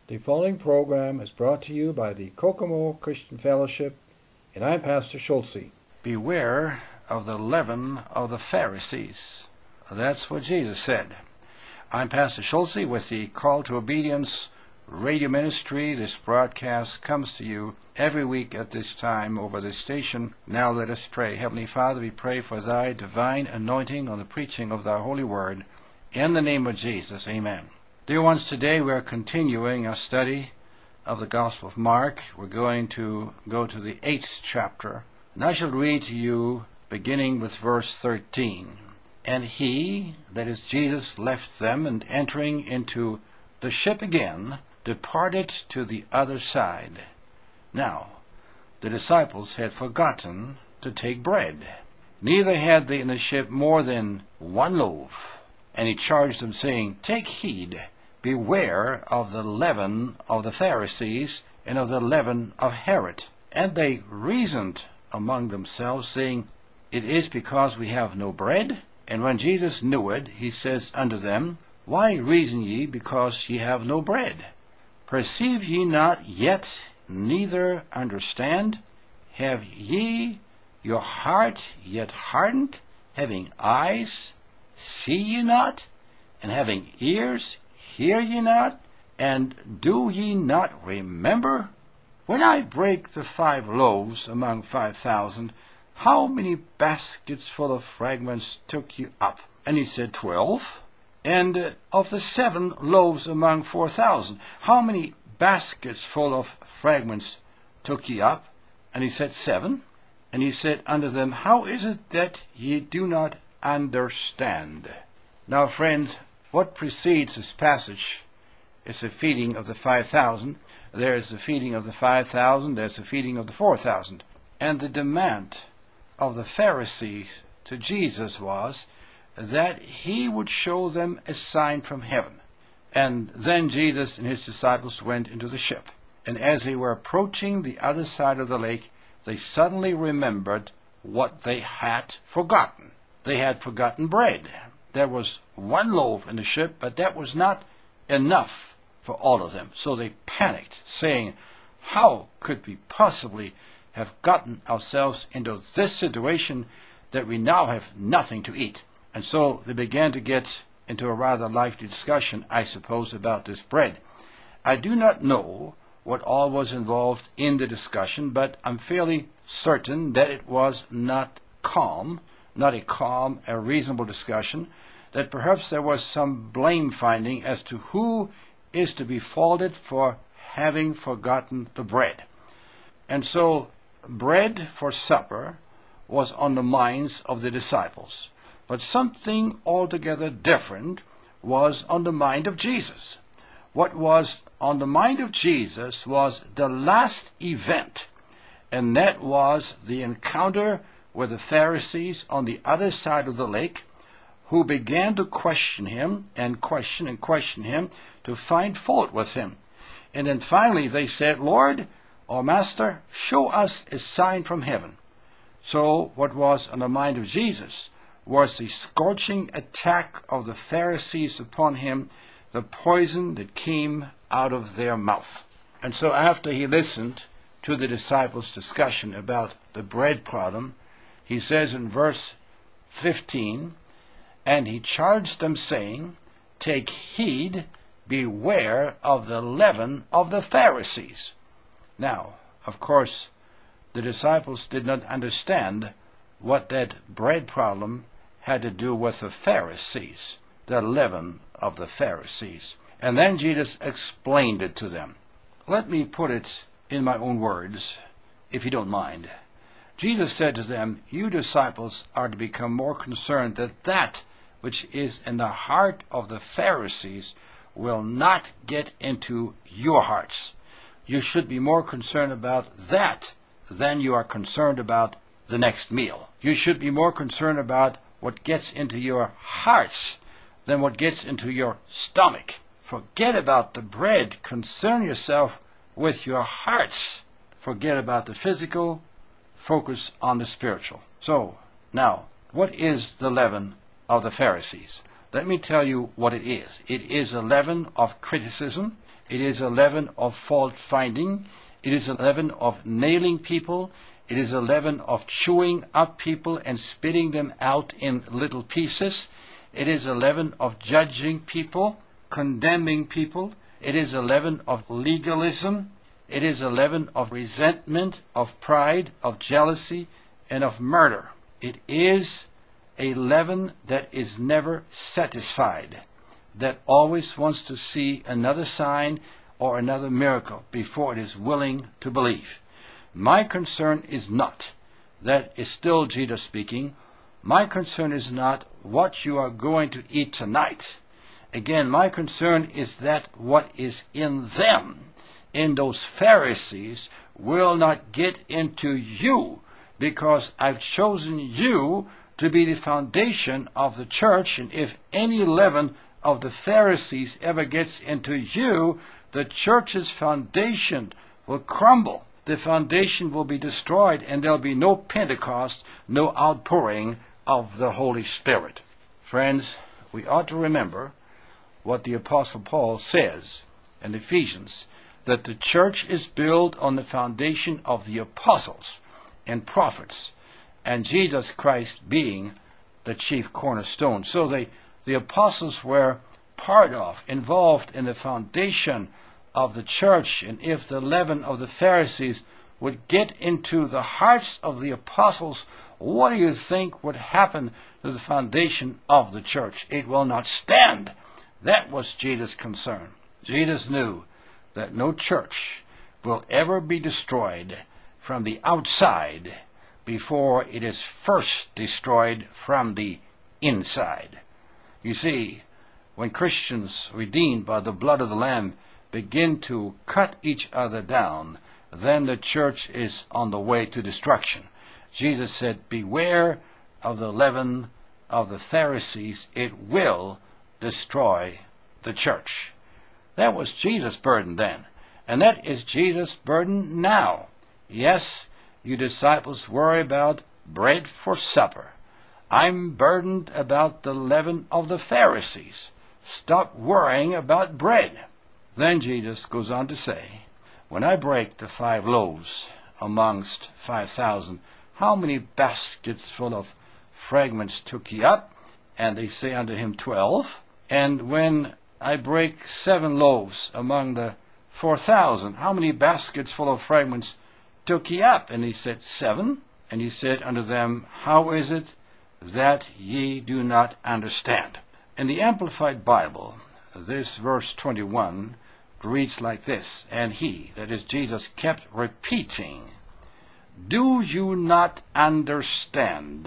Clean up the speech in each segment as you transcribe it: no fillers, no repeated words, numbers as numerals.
The following program is brought to you by the Kokomo Christian Fellowship, and I'm Pastor Schulze. Beware of the leaven of the Pharisees. That's what Jesus said. I'm Pastor Schulze with the Call to Obedience radio ministry. This broadcast comes to you every week at this time over this station. Now let us pray. Heavenly Father, we pray for thy divine anointing on the preaching of thy holy word. In the name of Jesus, amen. Dear ones, today we are continuing our study of the Gospel of Mark. We're going to go to the 8th chapter. And I shall read to you beginning with verse 13. And he, that is Jesus, left them, and entering into the ship again, departed to the other side. Now, the disciples had forgotten to take bread. Neither had they in the ship more than one loaf. And he charged them, saying, Take heed, beware of the leaven of the Pharisees, and of the leaven of Herod. And they reasoned among themselves, saying, It is because we have no bread. And when Jesus knew it, he says unto them, Why reason ye because ye have no bread? Perceive ye not yet, neither understand? Have ye your heart yet hardened? Having eyes, see ye not? And having ears, hear ye not? And do ye not remember? When I break the 5 loaves among 5,000, how many baskets full of fragments took ye up? And he said, 12. And of the 7 loaves among 4,000, how many baskets full of fragments took ye up? And he said, 7. And he said unto them, How is it that ye do not understand? Now, friends, what precedes this passage is the feeding of the 5,000. There is the feeding of the 5,000. There's the feeding of the 4,000. And the demand of the Pharisees to Jesus was that he would show them a sign from heaven. And then Jesus and his disciples went into the ship. And as they were approaching the other side of the lake, they suddenly remembered what they had forgotten. They had forgotten bread. There was 1 loaf in the ship, but that was not enough for all of them. So they panicked, saying, How could we possibly have gotten ourselves into this situation that we now have nothing to eat? And so they began to get into a rather lively discussion, I suppose, about this bread. I do not know what all was involved in the discussion, but I'm fairly certain that it was not a reasonable discussion, that perhaps there was some blame finding as to who is to be faulted for having forgotten the bread. And so bread for supper was on the minds of the disciples. But something altogether different was on the mind of Jesus. What was on the mind of Jesus was the last event, and that was the encounter with the Pharisees on the other side of the lake, who began to question him and question him to find fault with him. And then finally they said, Lord, or Master, show us a sign from heaven. So what was on the mind of Jesus was the scorching attack of the Pharisees upon him, the poison that came out of their mouth. And so after he listened to the disciples' discussion about the bread problem, he says in verse 15, And he charged them, saying, Take heed, beware of the leaven of the Pharisees. Now, of course, the disciples did not understand what that bread problem had to do with the Pharisees, the leaven of the Pharisees. And then Jesus explained it to them. Let me put it in my own words, if you don't mind. Jesus said to them, You disciples are to become more concerned that which is in the heart of the Pharisees will not get into your hearts. You should be more concerned about that than you are concerned about the next meal. You should be more concerned about what gets into your hearts than what gets into your stomach. Forget about the bread. Concern yourself with your hearts. Forget about the physical. Focus on the spiritual. So, now, what is the leaven of the Pharisees? Let me tell you what it is. It is a leaven of criticism. It is a leaven of fault finding. It is a leaven of nailing people. It is a leaven of chewing up people and spitting them out in little pieces. It is a leaven of judging people, condemning people. It is a leaven of legalism. It is a leaven of resentment, of pride, of jealousy, and of murder. It is a leaven that is never satisfied, that always wants to see another sign or another miracle before it is willing to believe. My concern is not, that is still Jesus speaking, my concern is not what you are going to eat tonight. Again, my concern is that what is in them, in those Pharisees, will not get into you, because I've chosen you to be the foundation of the church, and if any leaven of the Pharisees ever gets into you, the church's foundation will crumble. The foundation will be destroyed, and there'll be no Pentecost, no outpouring of the Holy Spirit. Friends, we ought to remember what the Apostle Paul says in Ephesians, that the church is built on the foundation of the apostles and prophets, and Jesus Christ being the chief cornerstone. So the apostles were involved in the foundation of the church, and if the leaven of the Pharisees would get into the hearts of the apostles, what do you think would happen to the foundation of the church? It will not stand. That was Jesus' concern. Jesus knew that no church will ever be destroyed from the outside before it is first destroyed from the inside. You see, when Christians redeemed by the blood of the Lamb begin to cut each other down, then the church is on the way to destruction. Jesus said, beware of the leaven of the Pharisees, it will destroy the church. That was Jesus' burden then, and that is Jesus' burden now. Yes, you disciples worry about bread for supper. I'm burdened about the leaven of the Pharisees. Stop worrying about bread. Then Jesus goes on to say, when I break the 5 loaves amongst 5,000, how many baskets full of fragments took ye up? And they say unto him, 12. And when I break 7 loaves among the 4,000, how many baskets full of fragments took ye up? And he said, 7. And he said unto them, how is it that ye do not understand? In the Amplified Bible, this verse 21 reads like this, and he, that is Jesus, kept repeating, do you not understand?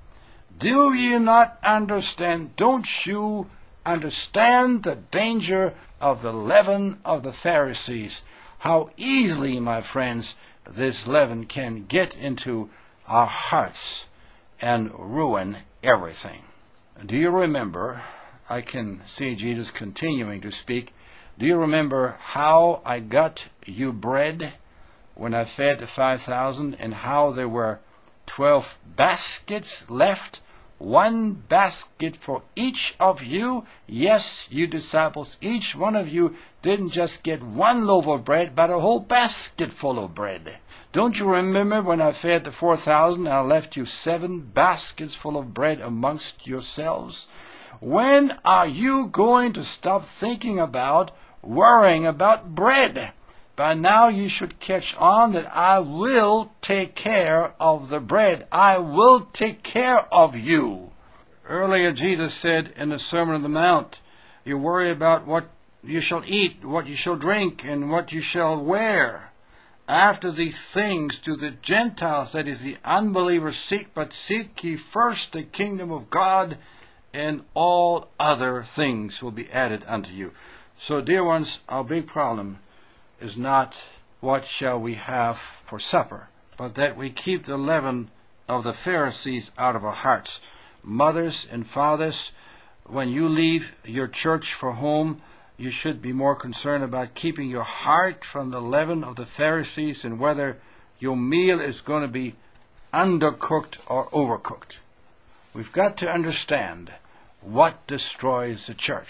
Do you not understand? Don't you understand the danger of the leaven of the Pharisees? How easily, my friends, this leaven can get into our hearts and ruin everything. Do you remember, I can see Jesus continuing to speak, do you remember how I got you bread when I fed the 5,000, and how there were 12 baskets left? 1 basket for each of you. Yes, you disciples, each one of you didn't just get 1 loaf of bread, but a whole basket full of bread. Don't you remember when I fed the 4,000 and I left you 7 baskets full of bread amongst yourselves? When are you going to stop thinking about worrying about bread? By now you should catch on that I will take care of the bread. I will take care of you. Earlier Jesus said in the Sermon on the Mount, you worry about what you shall eat, what you shall drink, and what you shall wear. After these things do the Gentiles, that is the unbelievers, seek, but seek ye first the kingdom of God, and all other things will be added unto you. So, dear ones, our big problem is not what shall we have for supper, but that we keep the leaven of the Pharisees out of our hearts. Mothers and fathers, when you leave your church for home, you should be more concerned about keeping your heart from the leaven of the Pharisees and whether your meal is going to be undercooked or overcooked. We've got to understand what destroys the church.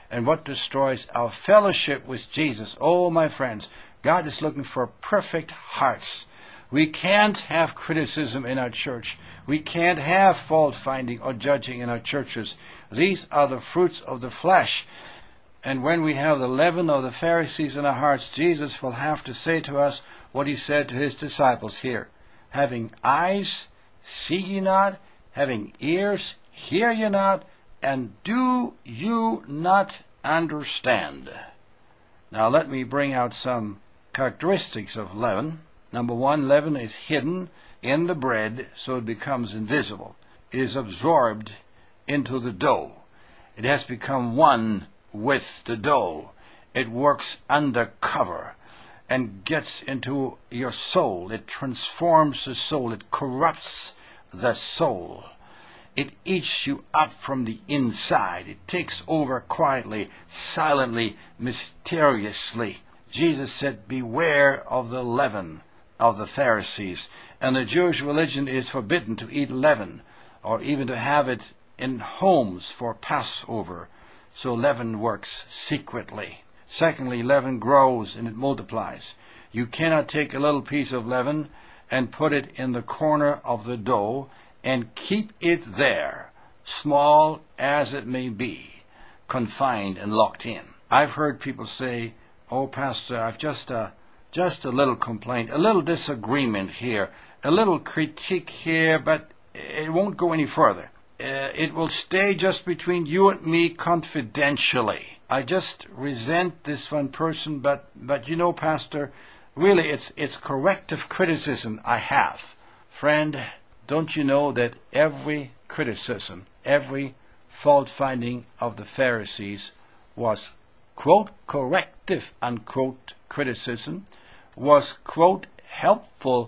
and what destroys our fellowship with Jesus. Oh, my friends, God is looking for perfect hearts. We can't have criticism in our church. We can't have fault-finding or judging in our churches. These are the fruits of the flesh. And when we have the leaven of the Pharisees in our hearts, Jesus will have to say to us what he said to his disciples here. Having eyes, see ye not, having ears, hear ye not, and do you not understand? Now let me bring out some characteristics of leaven. Number one, leaven is hidden in the bread so it becomes invisible. It is absorbed into the dough. It has become one with the dough. It works undercover and gets into your soul. It transforms the soul. It corrupts the soul. It eats you up from the inside. It takes over quietly, silently, mysteriously. Jesus said, beware of the leaven of the Pharisees. And the Jewish religion is forbidden to eat leaven or even to have it in homes for Passover. So leaven works secretly. Secondly, leaven grows and it multiplies. You cannot take a little piece of leaven and put it in the corner of the dough and keep it there, small as it may be, confined and locked in. I've heard people say, oh, Pastor, I've just a little complaint, a little disagreement here, a little critique here, but it won't go any further. It will stay just between you and me confidentially. I just resent this one person, but you know, Pastor, really it's corrective criticism I have. Friend, don't you know that every criticism, every fault-finding of the Pharisees was, quote, corrective, unquote, criticism, was, quote, helpful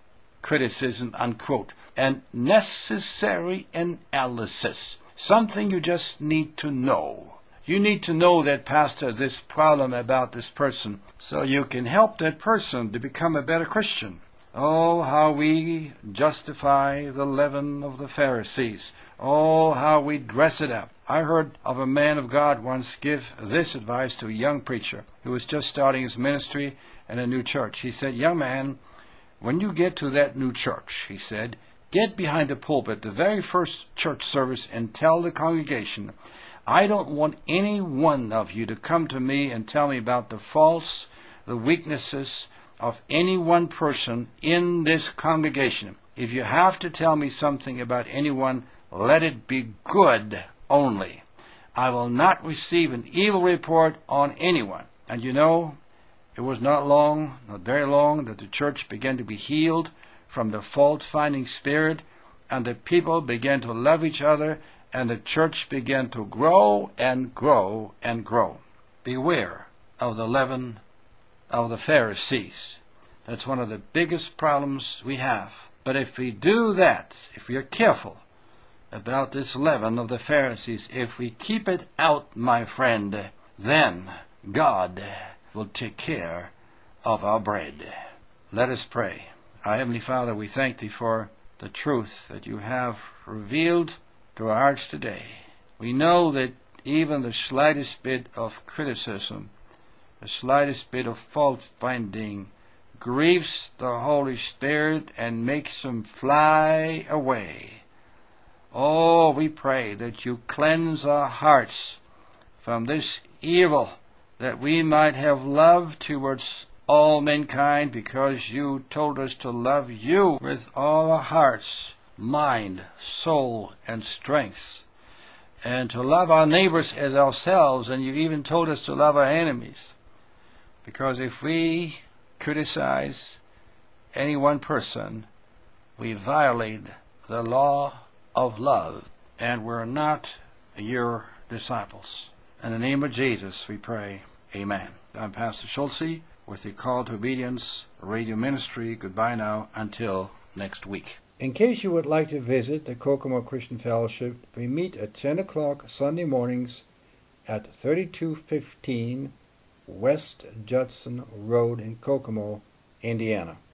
criticism, unquote, and necessary analysis, something you just need to know. You need to know that, Pastor, this problem about this person, so you can help that person to become a better Christian. Oh, how we justify the leaven of the Pharisees. Oh, how we dress it up. I heard of a man of God once give this advice to a young preacher who was just starting his ministry in a new church. He said, young man, when you get to that new church, he said, get behind the pulpit, the very first church service, and tell the congregation, I don't want any one of you to come to me and tell me about the faults, the weaknesses of any one person in this congregation. If you have to tell me something about anyone, let it be good only. I will not receive an evil report on anyone. And you know, it was not very long, that the church began to be healed from the fault-finding spirit, and the people began to love each other, and the church began to grow and grow and grow. Beware of the leaven of the Pharisees. That's one of the biggest problems we have. But if we do that, if we are careful about this leaven of the Pharisees, if we keep it out, my friend, then God will take care of our bread. Let us pray. Our Heavenly Father, we thank Thee for the truth that You have revealed to our hearts today. We know that even the slightest bit of criticism, the slightest bit of fault-finding grieves the Holy Spirit and makes Him fly away. Oh, we pray that You cleanse our hearts from this evil, that we might have love towards all mankind, because You told us to love You with all our hearts, mind, soul, and strength, and to love our neighbors as ourselves, and You even told us to love our enemies. Because if we criticize any one person, we violate the law of love, and we're not Your disciples. In the name of Jesus we pray, amen. I'm Pastor Schulze with the Call to Obedience radio ministry. Goodbye now until next week. In case you would like to visit the Kokomo Christian Fellowship, we meet at 10 o'clock Sunday mornings at 3215 West Judson Road in Kokomo, Indiana.